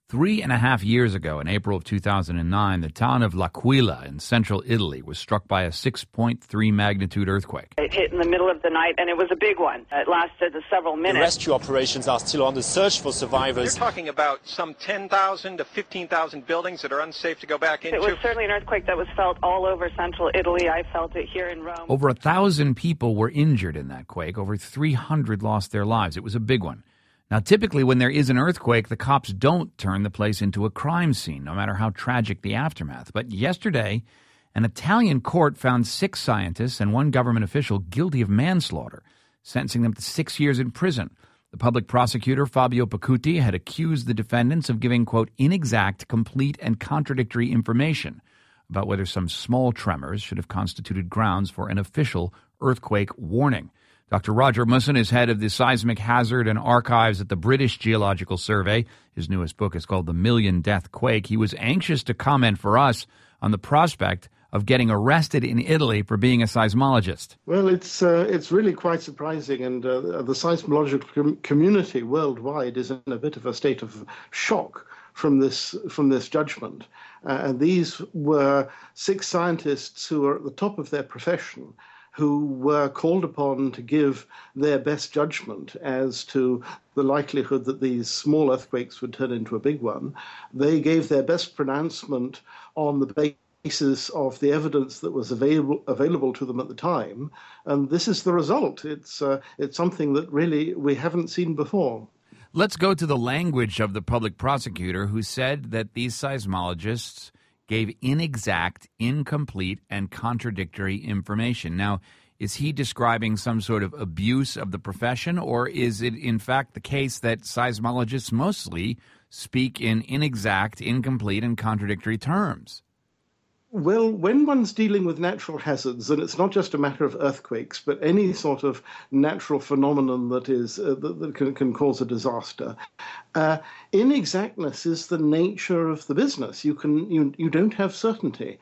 3.5 years ago, in April of 2009, the town of L'Aquila in central Italy was struck by a 6.3 magnitude earthquake. It hit in the middle of the night, and it was a big one. It lasted several minutes. The rescue operations are still on the search for survivors. You're talking about some 10,000 to 15,000 buildings that are unsafe to go back into. It was certainly an earthquake that was felt all over central Italy. I felt it here in Rome. Over 1,000 people were injured in that quake. Over 300 lost their lives. It was a big one. Now, typically when there is an earthquake, the cops don't turn the place into a crime scene, no matter how tragic the aftermath. But yesterday, an Italian court found 6 scientists and 1 government official guilty of manslaughter, sentencing them to 6 years in prison. The public prosecutor, Fabio Pacuti, had accused the defendants of giving, quote, inexact, complete, and contradictory information about whether some small tremors should have constituted grounds for an official earthquake warning. Dr. Roger Musson is head of the Seismic Hazard and Archives at the British Geological Survey. His newest book is called The Million Death Quake. He was anxious to comment for us on the prospect of getting arrested in Italy for being a seismologist. Well, it's really quite surprising, and the seismological community worldwide is in a bit of a state of shock from this judgment. And these were 6 scientists who are at the top of their profession, who were called upon to give their best judgment as to the likelihood that these small earthquakes would turn into a big one. They gave their best pronouncement on the basis of the evidence that was available to them at the time, and this is the result. It's something that really we haven't seen before. Let's go to the language of the public prosecutor, who said that these seismologists gave inexact, incomplete, and contradictory information. Now, is he describing some sort of abuse of the profession, or is it in fact the case that seismologists mostly speak in inexact, incomplete, and contradictory terms? Well, when one's dealing with natural hazards, and it's not just a matter of earthquakes, but any sort of natural phenomenon that is that can cause a disaster, inexactness is the nature of the business. You don't have certainty,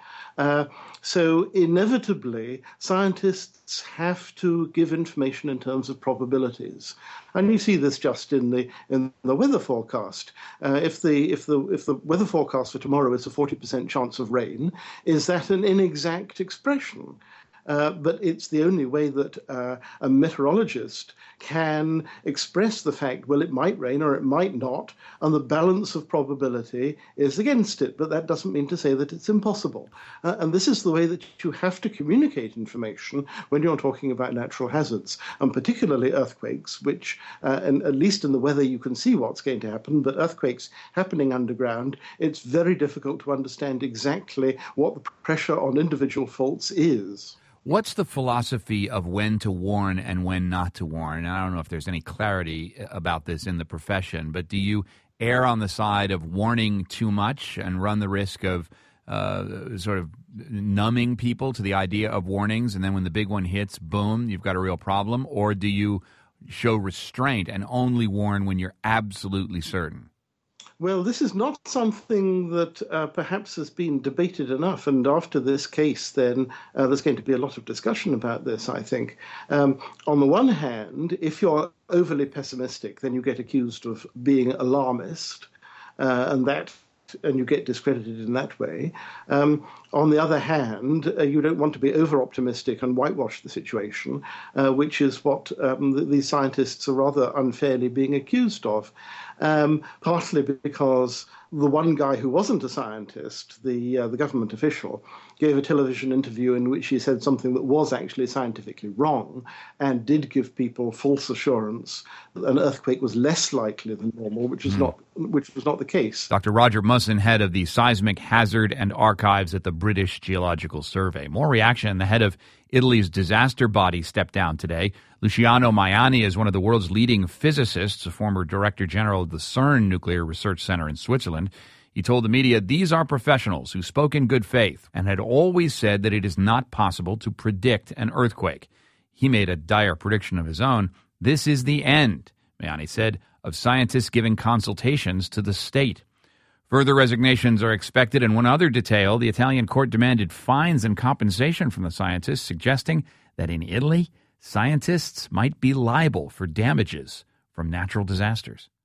so inevitably scientists have to give information in terms of probabilities, and you see this just in the weather forecast. If the weather forecast for tomorrow is a 40% chance of rain, is that an inexact expression? But it's the only way that a meteorologist can express the fact, well, it might rain or it might not, and the balance of probability is against it. But that doesn't mean to say that it's impossible. And this is the way that you have to communicate information when you're talking about natural hazards, and particularly earthquakes, which, and at least in the weather, you can see what's going to happen. But earthquakes happening underground, it's very difficult to understand exactly what the pressure on individual faults is. What's the philosophy of when to warn and when not to warn? And I don't know if there's any clarity about this in the profession, but do you err on the side of warning too much and run the risk of sort of numbing people to the idea of warnings, and then when the big one hits, boom, you've got a real problem? Or do you show restraint and only warn when you're absolutely certain? Well, this is not something that perhaps has been debated enough, and after this case, then there's going to be a lot of discussion about this, I think. On the one hand, if you're overly pessimistic, then you get accused of being alarmist, and you get discredited in that way. On the other hand, you don't want to be over-optimistic and whitewash the situation, which is what these scientists are rather unfairly being accused of, partly because the one guy who wasn't a scientist, the government official, gave a television interview in which he said something that was actually scientifically wrong and did give people false assurance that an earthquake was less likely than normal, which was not the case. Dr. Roger Musson, head of the Seismic Hazard and Archives at the British Geological Survey. More reaction. The head of Italy's disaster body stepped down today. Luciano Maiani is one of the world's leading physicists, a former director general of the CERN Nuclear Research Center in Switzerland. He told the media these are professionals who spoke in good faith and had always said that it is not possible to predict an earthquake. He made a dire prediction of his own. This is the end, Maiani said, of scientists giving consultations to the state. Further resignations are expected, and one other detail, the Italian court demanded fines and compensation from the scientists, suggesting that in Italy, scientists might be liable for damages from natural disasters.